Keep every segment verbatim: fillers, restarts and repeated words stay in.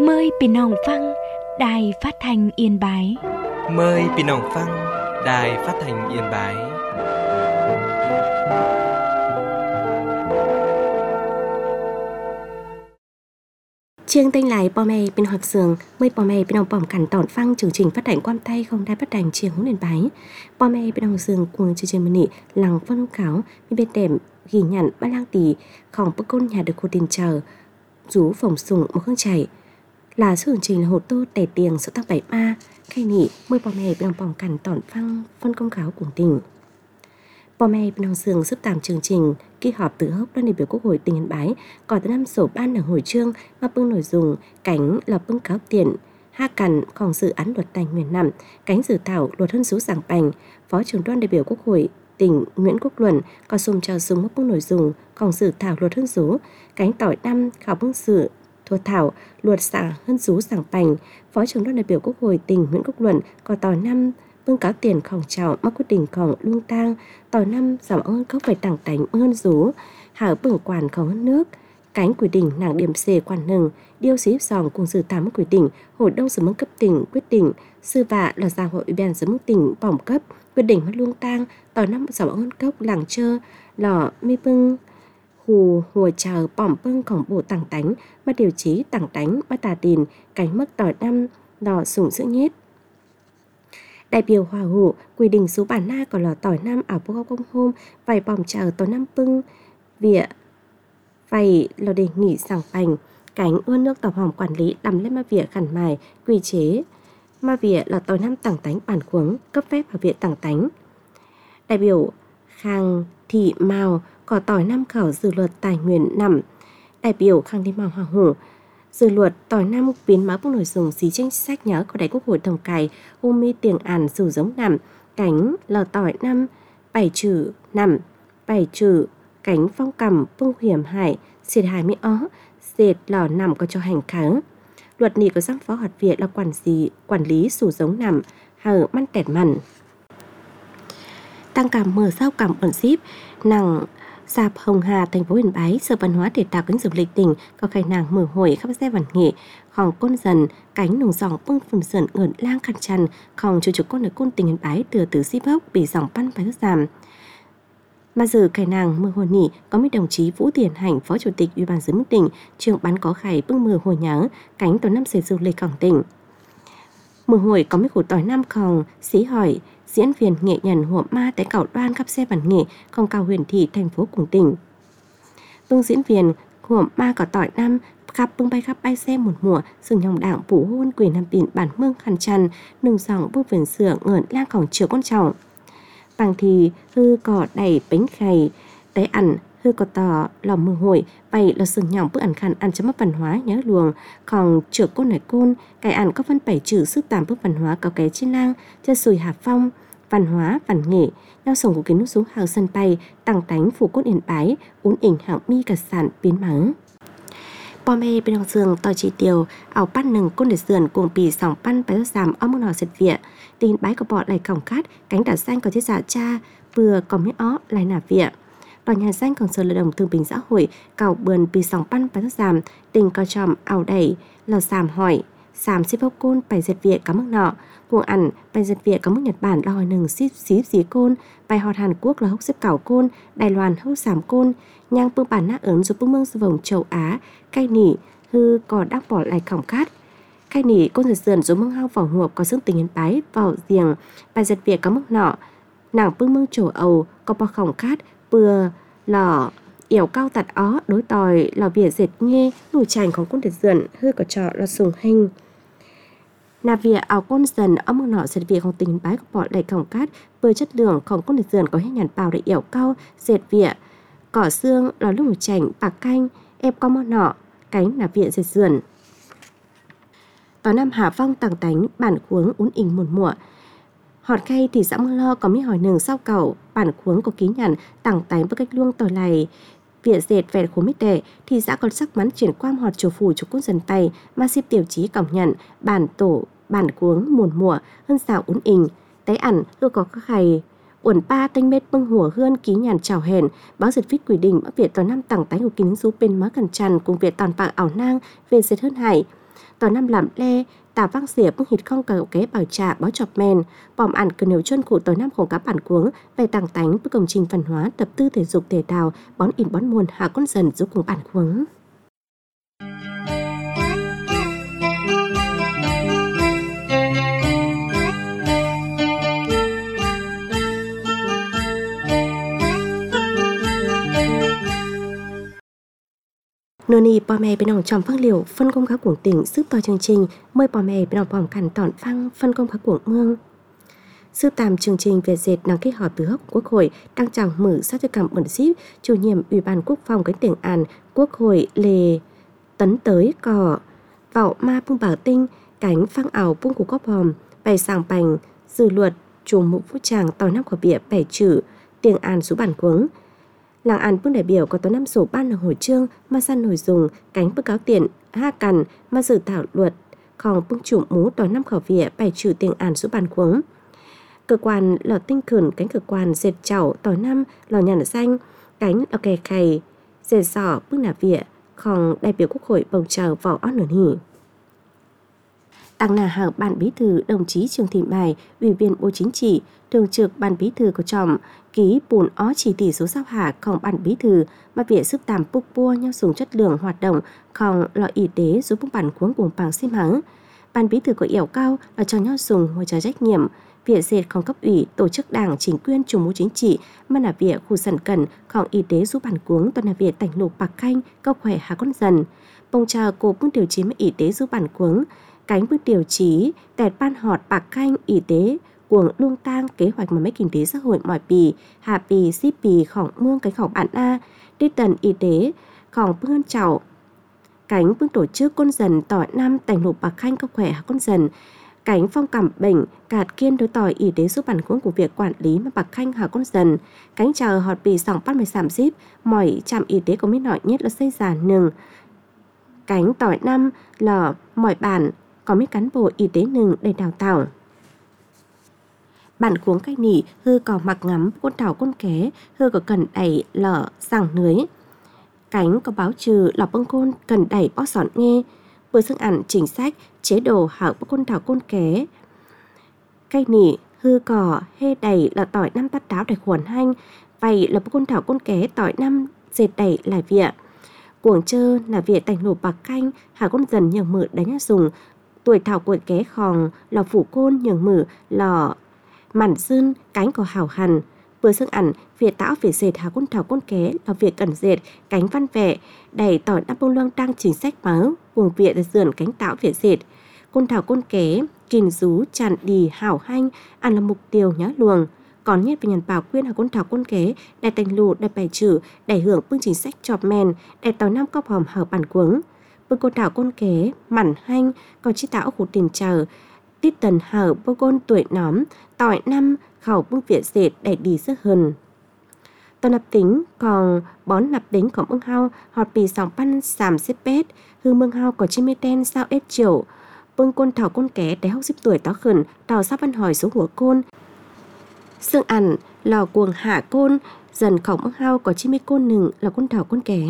Mờiพี่น้องฟังđài phát thanh Yên Bái. Mời พี่น้องฟัง đài phát thanh Yên Bái. Chương tên lại bò mẹ bên học sường mời bò mẹ bên ông bỏng cản tỏn phăng chương trình phát hành quan tay không đài phát hành chiều hướng Yên Bái. Bò mẹ bên ông sường cùng chương trình mini làng phân ông cáo bên đệm ghi nhận ba lang tỷของbức côn nhà được cô tiền chờ rú phồng sùng một hương chảy là chương trình là hồ tô tẻ tiền số tăng bảy ba khai nị mời bò mẹ bên ông bỏng cản tỏn phăng phân công cáo cùng tỉnh. Bò mẹ bên ông sường giúp tạm chương trình kỳ họp từ hốc đoàn đại biểu Quốc hội tỉnh Yên Bái có từ năm sổ ban ở hội chương mà bưng nội dung cánh là bưng cáo tiền ha cằn còn dự án luật tài nguyên nằm cánh dự thảo luật hân số giảng bành phó trưởng đoàn đại biểu Quốc hội tỉnh Nguyễn Quốc Luận có xung trao súng mất bưng nội dung còn dự thảo luật hân số cánh tỏi năm khảo bưng sự thua thảo luật xả hân số giảng bành phó trưởng đoàn đại biểu Quốc hội tỉnh Nguyễn Quốc Luận có tỏi năm bưng cáo tiền khổng trào mắc quyết định khổng luông tang tỏi năm giảm ơn cốc phải tảng tánh hơn rú hảo bửng quản khổng hơn nước cánh quy định nàng điểm xề quản nừng điêu xí dòng cùng dự tám quy định hội đông sở mức cấp tỉnh quyết định sư vạ là giao hội ủy ban sở mức tỉnh bỏng cấp quyết định mất luông tang tỏi năm giảm ơn cốc làng chơ lò mi bưng hù hùa chờ bỏng bưng khổng bộ tảng tánh mà điều chí tảng tánh mà tà tiền cánh mức tỏi năm lò sủng sữa nhết. Đại biểu Hòa Hủ quy định số bản na còn là tỏi năm ở phố công hôm vài bỏng chờ tỏi năm bưng vỉa vậy là đề nghị giảng bành cánh ươn nước tàu hòm quản lý đầm lên ma vỉa khẩn mài quy chế ma vỉa là tỏi năm tảng tánh bản khuống cấp phép vào vỉa tảng tánh. Đại biểu Khang Thị Mào có tỏi năm khảo dự luật tài nguyên nằm. Đại biểu Khang Thị Mào Hòa Hủ dự luật tỏi năm biến máu nội dung xí tranh sách nhớ của Đại Quốc hội Đồng Cải hôm mi tiền ản sử giống nằm cánh là tỏi năm bảy trừ nằm bảy trừ cánh phong cầm bông hiểm hại xiệt hại mỹ ó dệt lò nằm có cho hành kháng luật nị có giám phó hoạt viện là quản gì quản lý sử giống nằm hở măn tẹt mằn tăng cảm mở sau cảm ẩn ship nàng Sạp Hồng Hà, thành phố Yên Bái, Sở Văn hóa Thể thao cánh du lịch tỉnh có khai nàng mở hội khắp xe văn nghệ, khòng côn dần, cánh nồng dòng bưng phun sườn ngợn lang khăn chăn, khòng chủ chủ côn ở côn tỉnh Yên Bái từ từ ship hốc bị dòng pan phải rất giảm. Mà giờ khai nàng mở hội nỉ có mấy đồng chí Vũ Tiền Hành, Phó Chủ tịch Ủy ban dân mức tỉnh, trường bán có khải bưng mở hội nhớ, cánh tổ năm xe du lịch khòng tỉnh. Mở hội có mấy khu tỏi năm khòng, sĩ hỏi, diễn viên nghệ nhân Hùa Ma tại cảo đoan khắp xe văn nghệ không cao huyền thị thành phố cùng tỉnh. Bưng diễn viên Hùa Ma có tỏi năm khắp bưng bay khắp bay xe một mùa sừng nhòng đảng phủ hôn quyền nam biển bản mương khăn chăn nương dòng bưng vườn sửa ngợn lang cổng chiều con trọng. Bằng thì hư cỏ đầy bánh khay tế ăn hư có tỏ lòng mưa hội vậy là sừng nhòng bữa ăn khăn ăn chấm văn hóa nhớ luồng còn chữa côn này côn cái ăn có phân bảy chữ sức tàm bức văn hóa có cái trên lang cho sùi Hà Phong văn hóa văn nghệ nhau sổng của kiến nước xuống hàng sân bay tăng tánh phủ cốt Yên Bái uốn ỉnh hạng mi cả sản biến mắng bò mê bên hồng sường tỏi chỉ tiêu ảo pan nừng côn để sườn cùng bì sòng pan phải giảm ở mức nào sệt vịa tin bái có bọ lại còng cát cánh đảo xanh có thiết giả cha vừa có miếng ó lại nà vịa tòa nhà xanh còn sở lợi đồng thương bình xã hội cào bườn bì sòng pan phải giảm tình có tròm ảo đẩy là giảm hỏi giảm xếp hốc côn phải dệt vịa có mức nọ cuồng ăn bài dệt Việt có mức Nhật Bản là hỏi nừng xíp xíp dí côn bài họt Hàn Quốc là hốc xếp cảo côn Đài Loan hốc giảm côn nhang bưng bản nát ớn giúp bưng mương sư vòng châu Á cay nỉ hư có đắc bỏ lại khổng cát cay nỉ côn dệt sườn giúp mương hao vỏ huộc có xương tình Yên Bái vào giềng bài dệt Việt có mức nọ nàng bưng mương châu Âu có bò khổng cát bừa lò yểu cao tạt ó đối tòi lò Việt dệt nghe nụ chànhของcôn dệt sườn hư có trọ là sùng hình nà vỉa ảo côn dần ở mức nọ dệt vỉaของtỉnh Yên Bái có bỏ đầy khổng cát bơi chất lượngของcôn dệt sườn có hết nhàn bào để yểu cao dệt vỉa cỏ xương lò lúc một chảnh bạc canh ép có món nọ cánh nà vỉa dệt sườn tòa năm Hà Phong tàng tánh bản khuống uốn ỉnh một mùa họt khay thì xã Mương Lo có mi hỏi nừng sau cầu bản khuống có ký nhàn tàng tánh với cách luông tỏi này vỉa dệt vẹn khối mít đẻ thì xã còn sắc mắn chuyển quam họt chủ phủ chủ côn dần tay mà xếp tiêu chí cổng nhận bản tổ bản cuống muồn mùa hơn xào uốn ỉnh tế ẩn ưa có các khay uẩn ba tênh mết bưng hùa hươn ký nhàn chào hèn báo giật viết quỷ đình bắc việt toàn năm tặng tánh của kính rú bên má cằn tràn cùng việt toàn bạc ảo nang về dệt hơn hải tỏi năm làm le tà vang xỉa bưng hít không cầu kế bảo trà bó chọc men bòm ăn cần nhiều chân cụ tỏi năm khổng cá bản cuống về tàng tánh với công trình văn hóa tập tư thể dục thể thao bón in bón muôn hạ con dần giúp cùng bản cuống. Nô nì bò mè bên nòng trong phăng liều phân công khá cuồng tỉnh giúp to chương trình mời bò mè bên nòng bòm cằn tọn phăng phân công khá cuồng mương. Sư tàm chương trình về dệt đăng ký họp từ hốc Quốc hội đang chào mở sát cho cảm ẩn ship chủ nhiệm Ủy ban Quốc phòng cái tỉnh An Quốc hội Lê Tấn tới cò vào ma bung bảo tinh cánh phăng ảo bung của cóp hòm bày sàng bành dư luật chủ mục vũ tràng tỏi năm của bịa bày chữ tiếng An số bản cuống. Làng An bưng đại biểu có tối năm sổ ban là hồi trương mà san nổi dùng cánh bức cáo tiền ha cằn mà dự thảo luật còn bưng chủ mú tối năm khẩu vỉa bày trừ tiếng An số bản cuống. Cơ quan lò tinh khẩn cánh cơ quan dệt chảo tối năm lò nhàn xanh cánh lò kè khầy dệt sỏ bưng nà vỉa còn đại biểu Quốc hội bầu chờ vỏ ót nửa hỉ. Tăng nà hảo ban bí thư đồng chí Trương Thị Mai, Ủy viên Bộ Chính trị, thường trực ban bí thư có tròm ký bùn ó chỉ tỷ số sao hạ còn ban bí thư mà việc sức tàm bục bua nhau dùng chất lượng hoạt động còn lọ y tế giúp bung bản cuống cùng bằng xim hắng. Ban bí thư có yêu cao là cho nhau dùng hỗ trợ trách nhiệm việc dệt còn cấp ủy tổ chức đảng chính quyền chủ mưu chính trị mà là việc khu sẵn cần còn y tế giúp bản cuống toàn là việc tảnh lục bạc khanh cao khỏe hạ con dần bông chờ cô bưng điều chí mà y tế giúp bản cuống cánh bước điều chí tẹt ban họt bạc khanh y tế cuồng luông tang kế hoạch mà mấy kinh tế xã hội mọi bì hà bì ship bì khỏng mương cái khỏng bản a đi tần y tế khỏng bước hơn chảo cánh bước tổ chức con dần tỏi năm tành lục bạc khanh cao khỏe hạ con dần cánh phong cảm bệnh cạt kiên đối tỏi y tế giúp bản cuống của việc quản lý mà bạc khanh hạ con dần cánh chờ họt bì sòng bắt mày sảm ship mọi trạm y tế có mấy nọ nhất là xây già nừng cánh tỏi năm là mọi bản có mấy cán bộ y tế nừng để đào tạo. Bản cuống cách nỉ hư có mặc ngắm con thảo con ké hư có cần đẩy lở sàng nưới cánh có báo trừ lọc bông côn cần đẩy bó sọn nghe vừa xưng ảnh chính sách chế độ hảo con thảo con ké cách nỉ hư cỏ hê đẩy là tỏi năm tát đáo để khuẩn hanh vậy là con thảo con ké tỏi năm dệt đẩy là vịa cuồng chơ là vịa tành nổ bạc canh hạ con dần nhường mự đánh dùng tuổi thảo của ké khòng lò phủ côn nhường mự lò mảnh dưng cánh có hảo hằn vừa xưng ảnh việc táo việc dệt hạ con thảo con ké là việc cần dệt cánh văn vẹ đẩy tỏi năm bông loang đang chính sách máu cuồng vịa để dườn cánh táo việc dệt con thảo con ké kìm rú tràn đi hảo hanh ăn là mục tiêu nhá luồng còn nhất về nhận bảo quyên hạ con thảo con ké để thành lù để bài trừ để hưởng phương chính sách chọp men để tỏi năm cóp hòm hở bản cuống bưng cô thảo con ké mảnh hanh còn chi táo của tiền chờ tít tần hở bô côn tuổi nóm tỏi năm khẩu bưng viện dệt để đi sức hơn tao nạp tính còn bón nạp tính của mương hao họt bì sòng pan sàm xếp bét hư mương hao có chim mê ten sao ép chiều bưng côn thảo con ké để hốc xếp tuổi táo khẩn tàu sắp văn hỏi số hủa côn xương ảnh lò cuồng hạ côn dần khổng mương hao có chim mê côn nừng là con thảo con ké.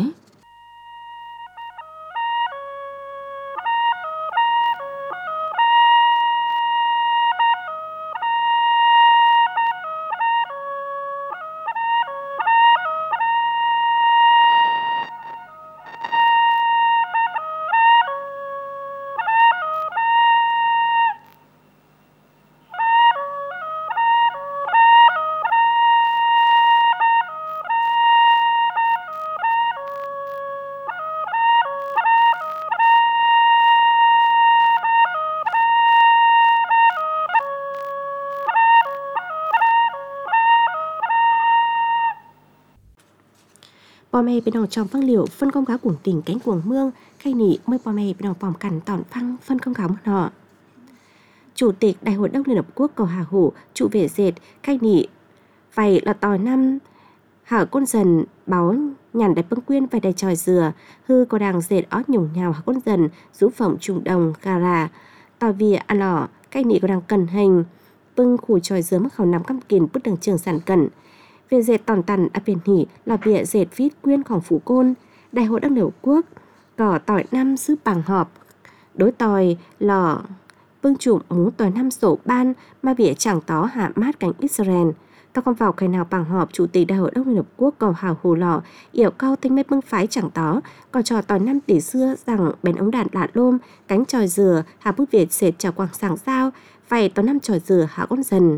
Bò mè bên nòng trong phăng liều phân công cáo cuồng tỉnh cánh cuồng mương khay nỉ mới bò mè bên nòng vòng cằn tòn phăng phân công cáo một nọ. Chủ tịch Đại hội Đông Liên Hợp Quốc cầu Hà Hủ trụ về dệt khay nỉ vậy là tỏi năm hở con dần báo nhàn đại bưng quyên vài đầy tròi dừa hư có đang dệt ót nhùng nhào hở con dần rú phẩm trùng đồng gà rà tỏi vỉa ăn lỏ khay nỉ có đang cần hình bưng khủ tròi dừa mắc khẩu nắm căm kìn bút đường trường sản cẩn. Về dệt tòn tần ở biển hỉ là bịa dệt viết quyênของphủ côn Đại hội Đông Liên Hợp Quốc cỏ tỏi năm giúp bằng họp đối tòi lò vương chủ muốn tòi năm sổ ban mà vỉa chẳng tó hạ mát cánh Israel. Ta còn vào cái nào bằng họp chủ tịch đại hội đồng Liên Hợp Quốc cầu hào hồ lò yểu cao tinh mết bưng phái chẳng tó còn trò tòi năm tỷ xưa rằng bèn ống đạn lạ lôm cánh tròi dừa hạ bút Việt sệt trào quảng sàng sao vậy tòi năm tròi dừa hạ con dần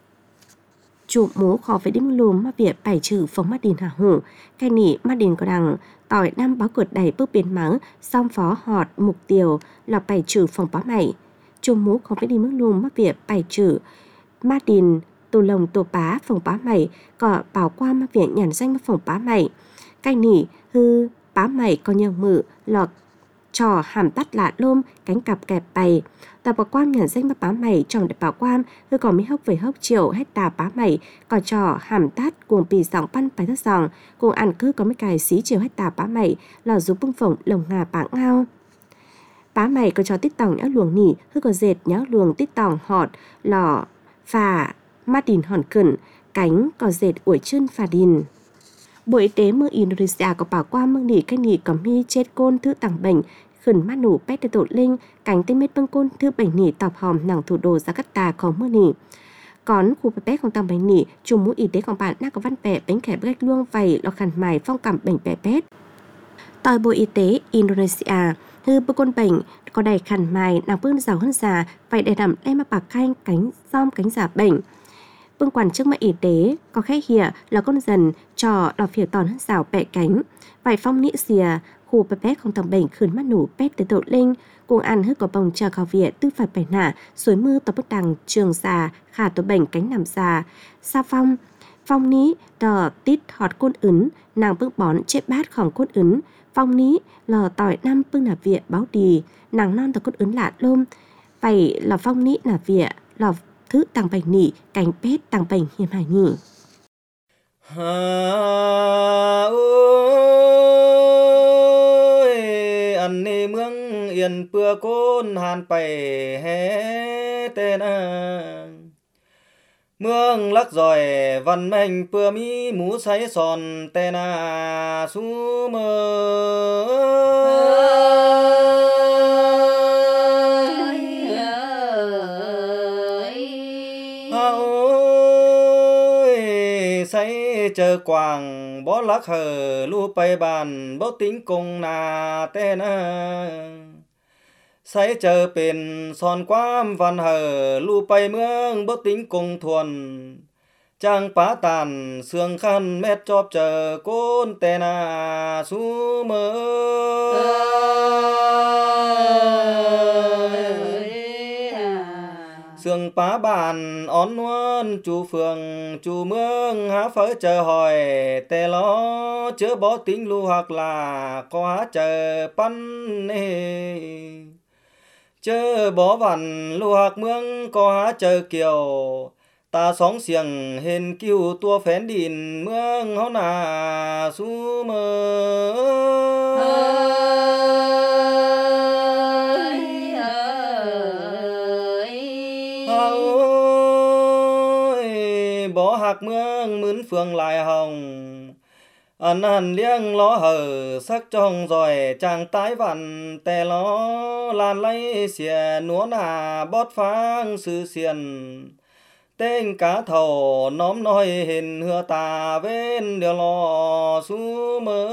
chủ mố khó phải đếm lùm mà việc bài trừ phòng mắt đình hạ hủ cái nỉ mắt đình có đằng tỏi năm báo cột đầy bước biến mắng song phó họt mục tiêu là bài trừ phòng báo mày chủ mố khó phải đi mức lùm mà việc bài trừ mắt đình tổ lồng tổ bá phòng bá mày có bảo qua mà việc nhàn danh mà phòng bá mày cái nỉ hư bá mày có nhiều mự lọt trò hàm tắt lạ lôm cánh cặp kẹp bày tà bảo quan nhàn danh mà bá mày tròn để bảo quan hư còn mấy hốc về hốc chiều hết tà bá mày có trò hàm tắt cuồng pì sòng pan bài thất sòng cuồng ăn cứ có mấy cài xí chiều hết tà bá mày lò rú bưng phồng lồng ngà bá ngao bá mày có trò tít tòng nhã luồng nỉ hư có dệt nhã luồng tít tòng họt lò phà mắt đình hòn cẩn cánh có dệt ủi chân phà đình. Bộ Y tế mương Indonesia có bảo qua mương nỉ cách nỉ có mi chết côn thứ tàng bệnh khẩn mát nủ pét tổ linh cánh tên mết bưng côn thứ bệnh nỉ tọp hòm nặng thủ đồ Jakarta có mương nỉ. Còn khu pét không tăng bệnh nỉ chủ mũ y tếของbạn đã có văn bẻ bánh khẻ bách luông vầy lọ khăn mài phong cảm bệnh bẻ pét. Tòi Bộ Y tế Indonesia hư bưng côn bệnh có đầy khăn mài nàng bưng giàu hơn già vậy để đảm đem mà bạc khanh cánh xóm cánh giả bệnh. Bưng quản chức mạng y tế có khách hìa là con dần trò đọc phía tòn hơn rào bẹ cánh vài phong nị xìa khu bè pét không tầm bệnh khẩn mắt nủ pét tới tội linh cùng ăn hức có bồng chờ khảo viện tư phải bẻ nả suối mưa tòa bức đằng trường già khả tổ bệnh cánh nằm già sa phong phong ní đò tít họt côn ứng nàng bước bón chết bát khỏng côn ứng phong ní lò tỏi năm bưng nà viện báo đì nàng non tòa côn ứng lạ lôm vậy là phong ní nà viện lò thứ tăng bệnh nỉ cánh pét tăng bệnh hiểm hài nhỉ. Anh nê mương yên bưa côn hàn bày hé tên à mương lắc giỏi văn mệnh bưa mi mũ say son tên à su mơ say chờ quàng bó lắc hờ lu bay bàn bó tính cùng nà tên à say chờ bên son quam văn hờ lu bay mương bó tính cùng thuần trang phá tàn xương khăn mét chóp chờ côn tên à su mơ sương phá bàn ón nuôn chú phường chú mương há phớ chờ hỏi tè lo chớ bó tính lưu hoặc là có há chờ pan nê chớ bó vằn lưu hoặc mương có há chờ kiều ta sóng xiềng hên kiêu tua phén đìn mương hó nà su mơ bó hạc mương mướn phường lại hồng ẩn ẩn liêng ló hở sắc trong rồi chàng tái vặn tè ló lan lấy xìa núa nà bót phang sư xiền tên cá thầu nóm nói hình hừa tà bên điều lò su mơ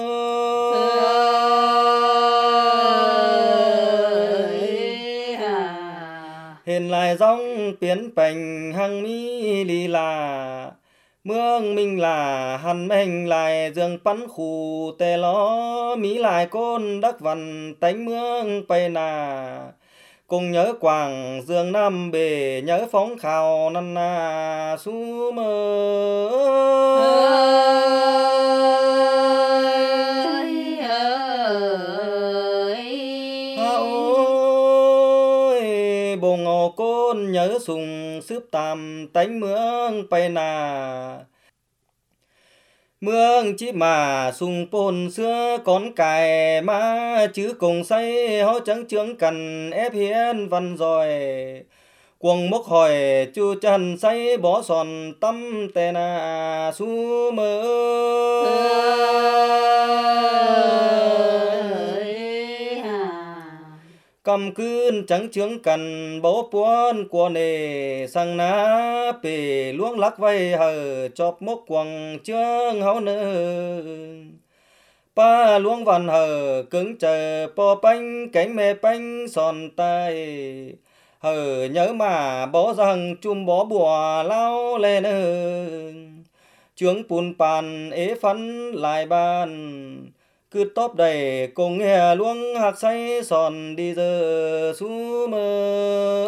hình lại dòng biến bành hăng mi lì là mương mình là hằn mình lại dương bắn khu tè ló mỹ lại côn đắc văn tánh mương bay nà cùng nhớ quảng dương năm bề nhớ phóng khảo năn na su mơ bồ ngò côn nhớ sùng sướp tam tánh mương bay nà mương chỉ mà sùng pôn xưa con cài má chứ cùng say hó trắng trướng cần ép hiến văn rồi cuồng mốc hỏi chu chân say bó sòn tâm tè na su mơ cầm cươn trắng trướng cằn bố buôn của nề sang ná bể luống lắc vay hờ chọp mốc quăng trướng hấu nơ pa luống văn hờ cứng chờ po bánh cánh mê bánh sòn tay hờ nhớ mà bó rằng chum bó bùa lao lên hờ trướng bùn bàn ế phấn lại bàn cứ tóp đầy cùng nghe luống hạc say sòn đi giờ su mơ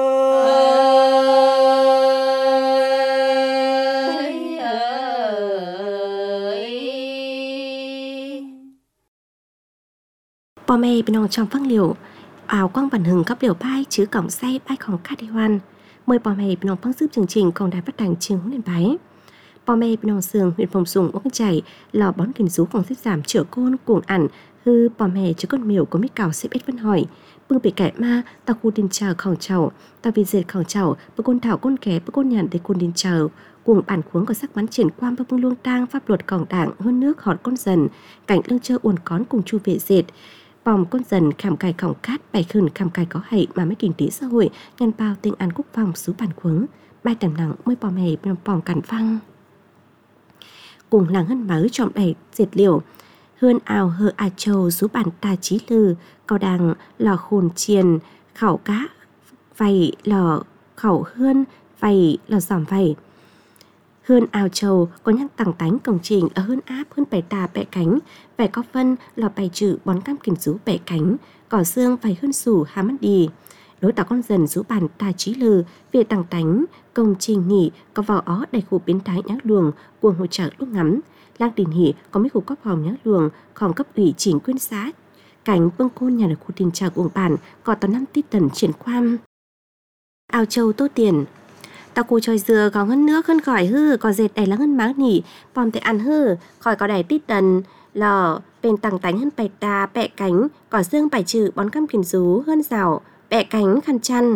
bò mê bên nòng trong phăng liều áo quang bản hừng cấp liều bay chứ cổng say bayของคาดิวันmời bò mê bên nòng phăng giúp chương trìnhของđài phát thanh chương huấn luyện bái bò mê bên nòng sườn huyện phòng sùng ốc chảy lò bón kìm rúของxếp giảm chữa côn cuồng ẩn hư bò mê chứ con miểu có mít cào xếp ít vân hỏi bưng bị kẻ ma tao khu điên chờ khổng chậu tao vì dệt khổng chậu bưng côn thảo côn ké bưng côn nhàn để côn điên chờ cuồng bản cuống có sắc bắn triển quan bưng luông tang pháp luật cổng đảng hơn nước họt con dần cảnh lưng chơi uốn cón cùng chu vệ dệt bòm con dần khảm cài khổng cát bài khẩn khảm cài có hại mà mấy kinh tế xã hội nhân bao tình ăn quốc phòng xứ bản cuống bài tầm nặng mới bò mề bên bòm cản phăng cùng làng hân máu trộm đầy diệt liều hơn ào hơ a châu rú bản ta trí lư cao đàng lò khôn chiền khảo cá vầy lò khẩu hơn vầy lò giòm vầy hơn ào châu có nhắc tặng tánh công trình ở hơn áp hơn bẻ tà bẻ cánh vẻ có phân lò bày trừ bón cam kìm rú bẻ cánh cỏ xương vầy hơn sủ hà mắt đi đối tỏ con dần rú bản ta trí lư về tặng tánh công trình nghỉ có vào ó đầy khu biến thái nhác luồng cuồng hỗ trợ lúc ngắm lang đình hỉ có mấy khu cấp hòm nhác luồng còn cấp ủy chỉnh quyên xá cảnh bưng côn nhà ở khu tiền trà cuồng bản có tàu năm tít tần triển quan ào châu tô tiền tao cô trôi dừa có ngân nước hơn khỏi hư có dệt đầy là ngân máng nỉ bòm thể ăn hư khỏi có đầy tít tần lò bên tặng tánh hơn bày tà bẹ cánh có xương bài trừ bón cam kìm rú hơn rào bẹ cánh khăn chăn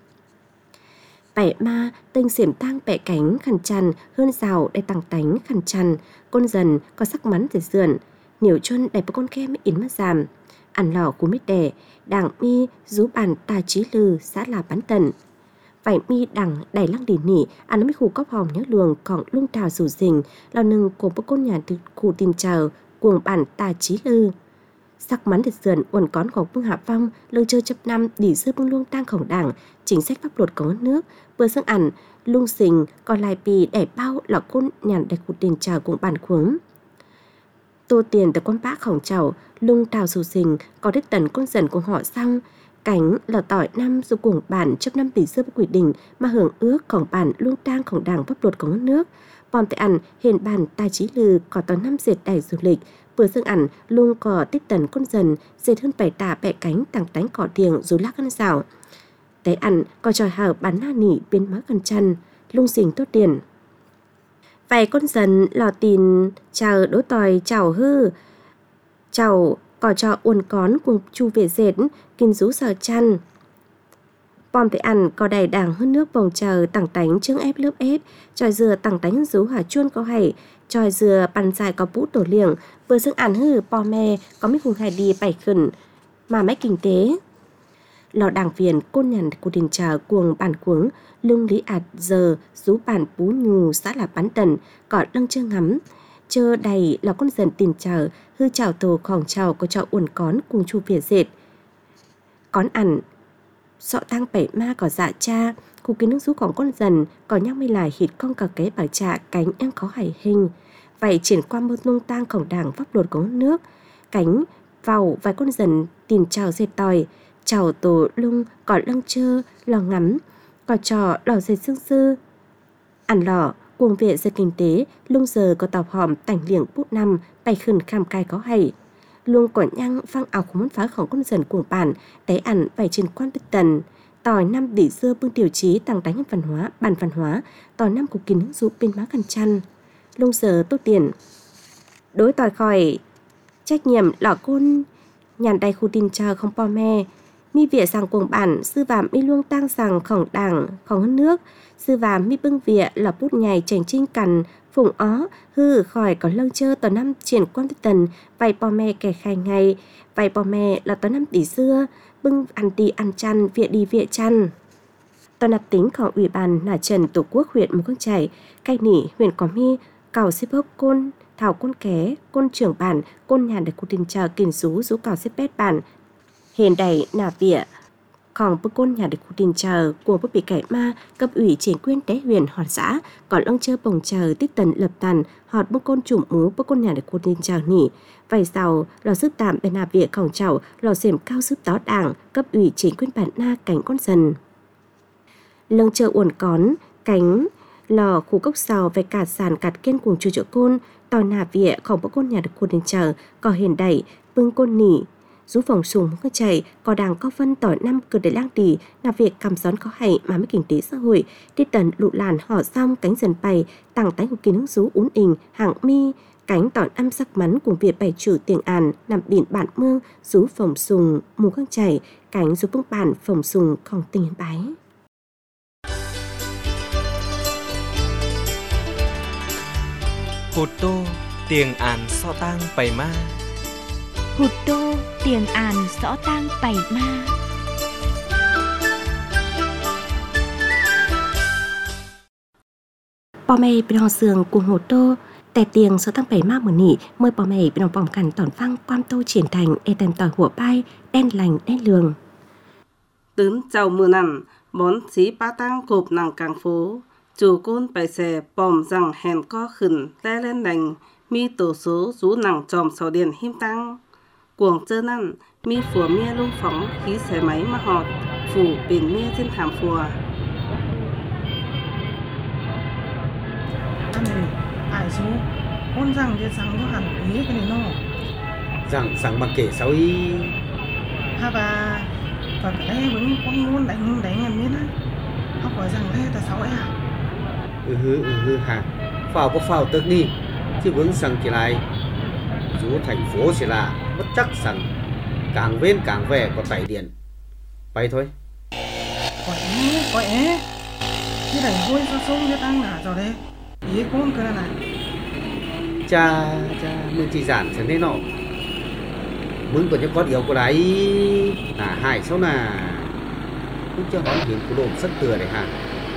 bẻ ma tinh xiểm tang bẻ cánh khăn chăn hơn rào đầy tặng tánh khăn chăn con dần có sắc mắn để sườn nhiều chân đầy một con kem yến mất giảm ăn lò cú mít đẻ đảng mi rú bàn ta trí lư xã là bán tần vải mi đằng đầy lăng đỉ nỉ ăn mấy khu cốc hòm nhớ luồng còn lung trào rủ rình lò nừng của một con nhà từ khu tìm chờ cuồng bản ta trí lư sắc mắn để sườn uẩn cón của vương hạ phong lưng chơi chấp năm đỉ dư bưng luông tang khổng đảng chính sách pháp luật của nước vừa sang ẩn lung xình còn lại bì đẻ bao lọ côn nhàn đầy khu tiền chờ cùng bản khuống tô tiền từ con bác khổng chảo lung tào rủ rình có đích tần con dần của họ xong cánh lò tỏi năm dù cùng bản chấp năm tỷ xưa quỷ đình mà hưởng ước khổng bản luông tang khổng đảng pháp luật của nước bòm tại ẩn hiện bản tài trí lư có tỏ năm dệt đầy du lịch vừa dương ẩn luôn có tích tần con dần dệt hơn bảy tả bẹ cánh tàng tánh cỏ tiền dù lắc ăn rào tế ẩn có tròi hở bán na nỉ biến mới cần chăn lung xình tốt tiền vậy con dần lò tin chờ đố tòi chào hư chào cỏ trò uốn cón cùng chu về dệt kinh rú sờ chăn bòm thể ăn có đầy đàng hơn nước vòng chờ tảng tánh trứng ép lớp ép tròi dừa tảng tánh rú hỏa chuôn có hay tròi dừa bàn dài có bút tổ liềng vừa dương ăn hư bò me có mấy vùng hải đi bảy khẩn mà mấy kinh tế lò đảng viên côn nhàn của đình trà cuồng bản cuống lung lý ạt giờ rú bản bú nhù xã là bán tần có lăng chưa ngắm chơ đầy là con dần tiền chờ hư chào tổ khỏng chào có trò uốn cón cùng chu việt dệt cón ẩn sọ tang bảy ma có dạ cha khu kiến nước rúของcon dần có nhắc mới lại hít con cả cái bảo trà cánh em có hải hình vậy triển qua một nông tang khổng đảng pháp luật của nước cánh vào vài con dần tìm chào dệt tòi chào tổ lung có lăng chơ lò ngắm có trò lò dệt xương sư ăn lò cuồng vệ dệt kinh tế lung giờ có tàu hòm tảnh liệng bút năm bày khẩn kham cai có hay luôn có nhăng phăng ảo của muốn pháของcon dần cuồng bản té ẩn vài trên quan tích tần tỏi năm đỉ dưa bưng tiểu trí tăng đánh văn hóa bản văn hóa tỏi năm của kiến nước giúp bên má cần chăn lung giờ tốt tiền đối tỏi khỏi trách nhiệm lọ côn nhàn đầy khu tin chờ không po me mi vỉa sang cuồng bản sư vàm mi luông tang sàng khổng đảng khổng hơn nước sư vàm mi bưng vỉa là bút nhảy chành trinh cằn phùng ó hư khỏi có lông chơ tờ năm triển quan tần vay bò mẹ kẻ khai ngày vay bò mẹ là tờ năm tỷ xưa bưng ăn đi ăn chăn vỉa đi vỉa chăn. Tòa nạp tínhของủy ban là trần tổ quốc huyện Mù Căng Chải, cai nỉ huyện Có Mi, cào xếp hốc côn, thảo côn ké, côn trưởng bản, côn nhà được cụ tình chờ kiền rú rú cào xếp bét bản. Hiện đầy nà vỉa,ของbức côn nhà được cụ tình chờ của bức bị cải ma, cấp ủy chính quyền tế huyện họt xã, còn lông chơ bồng chờ tích tần lập tàn, họt bức côn trùm ú bức côn nhà được cụ tình chờ nỉ. Vậy sau, lò sức tạm bên nà vỉa khổng chảo, lò xềm cao sức tó đảng, cấp ủy chính quyền bản na cảnh con dần. Lông chợ uẩn cón, cánh, lò khu cốc sào về cả sàn cạt kiên cùng chú chỗ côn, tòa nà vỉa không có côn nhà được côn đến chờ, có hiền đẩy, bưng côn nỉ. Rú phòng sùng có chảy, có đàng có phân tỏi năm cửa để lang tỉ, nà việc cầm gión có hay mà mới kinh tế xã hội, tiết tần lụ làn họ xong cánh dần bày, tặng tánh của kỳ nước rú ún ình, hạng mi, cánh tỏi năm sắc mắn cùng việc bày trừ tiền àn, nằm biển bản mương, rú phòng sùng, mù căng chảy, cánh rú bưng bản phòng sùng không tình bái. Hụt tô tiền àn so tang bày ma. Hụt tô tiền àn rõ tang bày ma. Bò mày bên hò sườn cùng hồ tô, tè tiền số tăng bày ma một nỉ, mời bò mày bên hò bỏng cằn tỏn phăng quan tô triển thành, e tèm tỏi hủa bay, đen lành đen lường. Tướn chào mưa nằm, bón xí ba tăng cộp nàng càng phố. Chủ côn bài xè bòm rằng hèn co khẩn le lên đành mi tổ số rú nặng tròm sò điền him tăng cuồng chơ năn mi phùa mía lung phóng khí xe máy mà họt phủ biển mía trên thảm phùa. Anh này ai số con rằng để rằng cho hẳn ý cái này nó rằng rằng bằng kể sao ý ha và và cái đấy vẫn con luôn đánh đánh em biết á học hỏi rằng đây là sáu ấy à ừ hư ừ hư hả phao có phao tức đi chứ vững rằng kỳ lại dù thành phố sẽ là bất chắc rằng càng bên càng về có tẩy điện bay thôi có é có é cái này vui sao sông biết ăn là rồi đấy ý con cái này cha cha mình chỉ giản thế nọ mừng còn những con yếu của đấy là hai số là cũng chưa hỏi chuyện của đồn rất từa đấy hả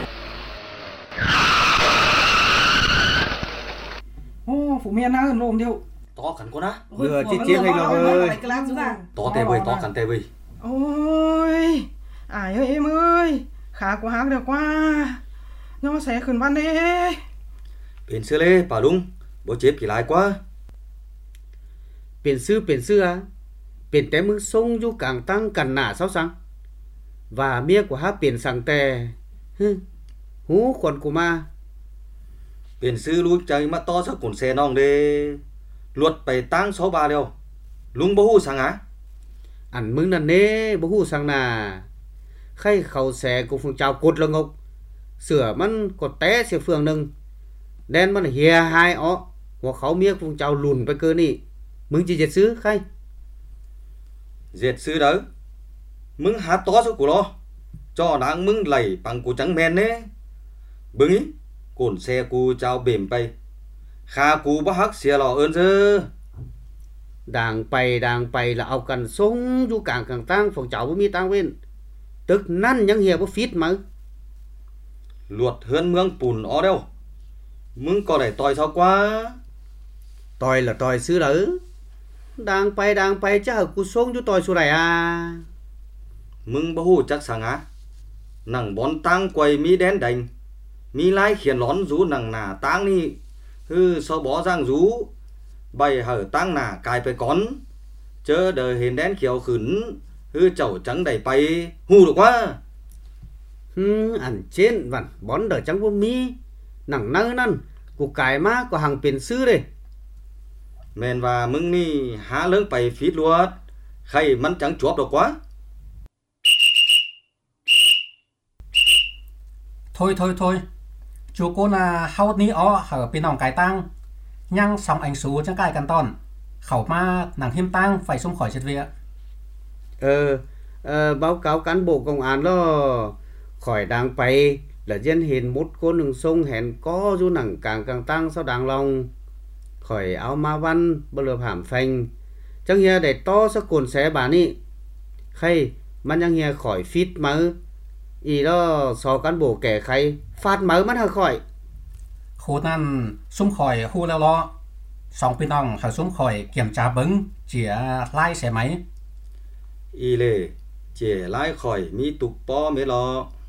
ô phụ mẹ nào lồm điệu to cắn con á vừa chi chiếc anh nó ơi to tè vơi to cắn tè vơi ôi ai ơi em ơi khá quá hát được quá nó sẽ khẩn văn đi biển xưa lê bà đúng bố chết kỳ lại quá biển sư biển sư à biển té mưng sông du càng tăng cằn nả sao sang và mía của hát biển sàng tè hú còn của ma biển sư lúc chạy mà to sao cuốn xe nong đê luật bày tăng số ba đeo lung bố hú sang á ảnh mưng là nê bố hú sang nà khay khẩu xe của phương trào cột là ngục sửa mắn có té xe phương nâng đen mắn hìa hai ó hoặc khẩu mía phương trào lùn với cơ nị mưng chỉ diệt sư khay diệt sư đó mưng hát to số của nó cho đáng mưng lầy bằng của trắng men đấy bưng ý cồn xe cu trao bềm bay kha cu bác hắc xe lò ơn chứ đàng bày đàng bày là ao cần sông du càng càng tăng phòng cháu với mi tăng bên tức năn những hiệp có phít mà luật hơn mương bùn ó đâu mưng có để tòi sao quá tòi là tòi xứ đỡ đang bay đang bay chắc ở cu sông chú tòi xuống này à mưng bố hù chắc sáng á nằng bón tăng quầy mi đen đành mi lai khiển lón rú nằng nà tăng đi hư so bó giang rú bày hở tăng nà cài phải con chớ đời hình đen khiều khửn hư chậu trắng đầy bay hù được quá hư ảnh trên vặn bón đời trắng vô mi nằng nơ năn của cài má của hàng biển sư đây men và mưng ni há lớn bày phít luôn khay mắn trắng chuột được quá thôi thôi thôi chú cô là hao ní ó hở bên nòng cái tăng nhăng sóng ảnh số trong cái căn tòn khẩu ma nàng hiêm tăng phải xông khỏi chết viện ờ uh, báo cáo cán bộ công an lo khỏi đáng bay là dân hiền một cô đường sông hẹn có du nặng càng càng tăng sau đáng lòng khỏi áo ma văn bơ lợp hàm phanh chẳng hia để to sắc cồn xé bán ý khayมันยังเฮียข่อยฟิตมืออีแล้วสอกันโบแก่ใครฟาดมือมันหาข่อยโคนั่นซุ้มข่อยฮู้แล้วล้อสองพี่น้องหาซุ้มข่อยเกี่ยมจ่าเบิ้งเจียไล่ใช่ไหมอีเล่เจียไล่ข่อยมีตุกป้อไม่รอ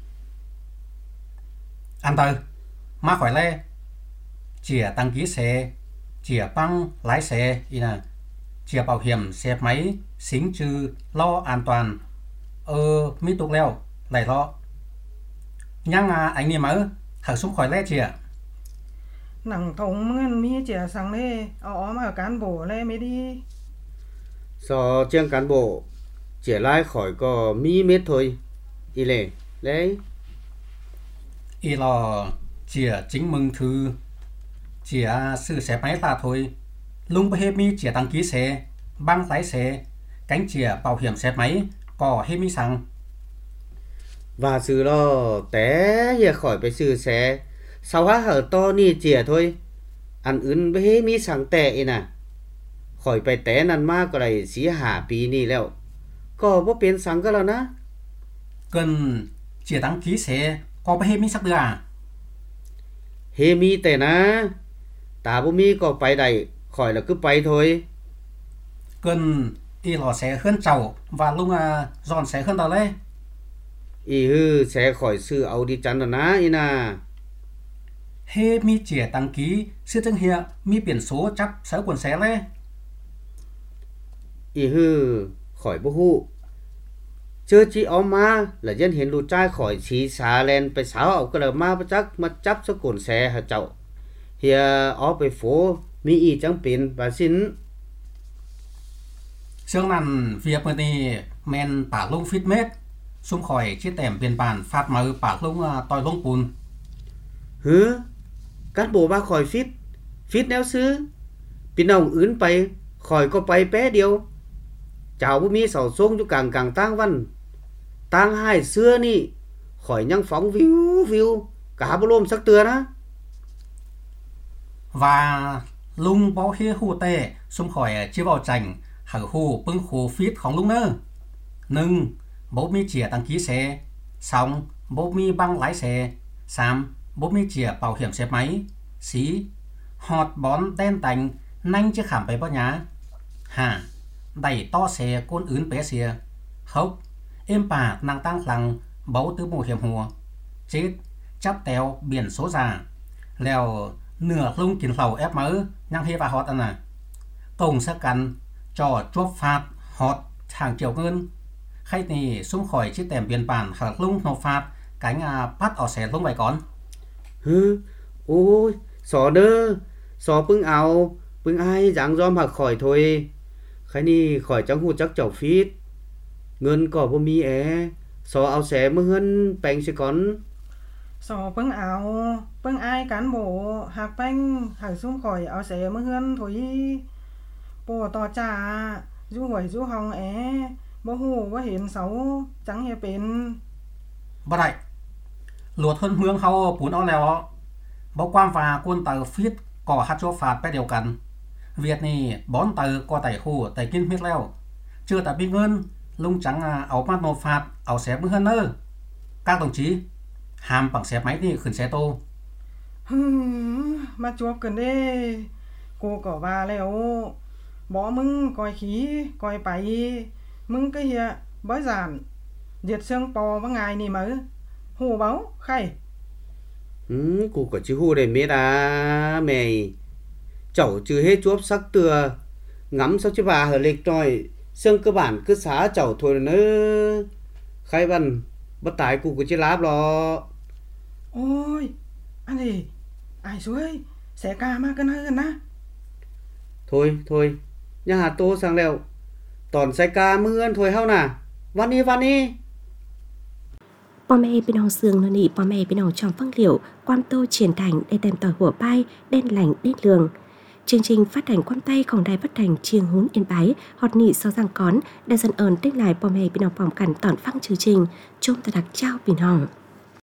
อันเตอร์มาข่อยเล่เจียđăng ký xeเจีย băng lái xe ý nèเจีย bảo hiểm xe máy xính trừ lo an toàn ờ mi tục leo lại lo nhang à anh đi mở hở xuống khỏi lẽ chìa nặng thống ngân mi chìa sáng lê ó mà cán bộ lê mới đi so chiang cán bộ chỉ lái khỏi có mi mét thôi y lệ lấy y lo chìa chính mừng thư chìa sự xe máy là thôi lung bê mi chìa đăng ký xe băng lái xe cánh chìa bảo hiểm xe máy có hết mi sang và sự lo té hier khỏi phải sự xe sau há hở to ni chìa thôi ăn ướn với hết mi sang tệ nè khỏi phải té năn ma có đầy xí hả pí ni lẹo có bố biến sang cái là ná cần chìa đăng ký xe có bê hết mi sắc đưa à hết mi tệ ná ta bố mi có phải đầy khỏi là cứ bay thôi cần y lò sẽ hơn chầu và lúc à, giòn sẽ hơn tao đấy y hư sẽ khỏi sự ấu đi chắn rồi ná y nà hê mi chìa đăng ký sư chân hiệu mi biển số chấp sở quần xe đấy y hư khỏi bố hụ chưa chỉ ó ma là dân hiến lụt trai khỏi xí xá lênไปsáu ấu cái là ma bắt chắc mà chấp sở quần xe hả chậu hiện óไปphố mi y chẳng biến và xin Sương nằn việc mới đi men bả lung phít mết xung khỏi chiếc tẻm biên bản phạt mà bả lung tòi lung bùn hứ cán bộ ba khỏi phít phít néo sư pin ông ướn bay khỏi có bay bé điều chào bố mi sầu xuống cho càng càng tang văn tang hai xưa ni khỏi nhăng phóng view view cả bố lôm sắc tưa đó và lung bó hia hù tê xung khỏi chiếc vào chành hở hù bưng khổ phítของลุงเนอหนึ่ง bố mi chìa đăng ký xe xong bố mi băng lái xe sam bố mi chìa bảo hiểm xe máy xí họt bón đen tành nanh chiếc khảm bấy bó nhá hà đẩy to xe côn ướn bé xìa hốc êm bà năng tăng lăng bấu tứ mù hiểm hùa chết chắp tèo biển số già lèo nửa lung kín lầu ép mỡ nhang hê và họt ăn à công sắc cắn cho chuốc phạt họt hàng triệu ngân khách này xuống khỏi chiếc tèm biên bản hở lung nộp phạt cánh à, bắt ở xe lung vài con hứ ôi xó đơ xó bưng áo bưng ai dáng dòm hạc khỏi thôi khách này khỏi chẳng hù chắc chậu phít ngân cỏ bố mi é xó áo xé mơ hân bánh sẽ con sò bưng áo bưng ai cán bộ hạc bánh hạc xuống khỏi áo xé mơ hân thôi bố tỏ trả du hỏi du hòng é bố hù bố hiểm xấu chẳng hề bên bà đại luật hơn hướng hao bún áo lèo bố quan và quân tờ phít có hát cho phạt bé điều cần việc này bón tờ có tẩy hù tẩy kinh huyết leo chưa tại biết ngân lung trắng áo mắt nộp phạt áo xếp mưa hơn nơ các đồng chí hàm bằng xếp máy đi khẩn xe tô mà chuộc cần đê cô có bà lèo bỏ mưng coi khí coi bày mưng cái hiện bói giản diệt xương bò vào ngày này mới hù báo khay ừ cô có chứ hù để biết à mày chậu chứ hết chuốc sắc tựa ngắm sao chứ bà hở lịch rồi xương cơ bản cứ xá chậu thôi nữa khai văn bất tài cô có chứ láp lo ôi anh gì ai suối sẽ ca mà cân hơn á thôi thôi nhà hà tô sang lèo toàn sai ca mưa ăn thôi hao nà văn đi văn đi พ่อแม่พี่น้องเสืองนนี่พ่อแม่พี่น้องจอมฟังเหลียวความโตเฉียนthành ได้เต็มต่อยหัวป้ายเด่นแหล่งเด่นเลือง Chương trình phát hành quan tayของđài phát hành Chiêng Hún Yên Bái, họt nị so giang cón, đã dần ơn tích lại bom hề bình hồng bỏng cản tỏn phăng chương trình, chôm ta đặc trao bình hồng.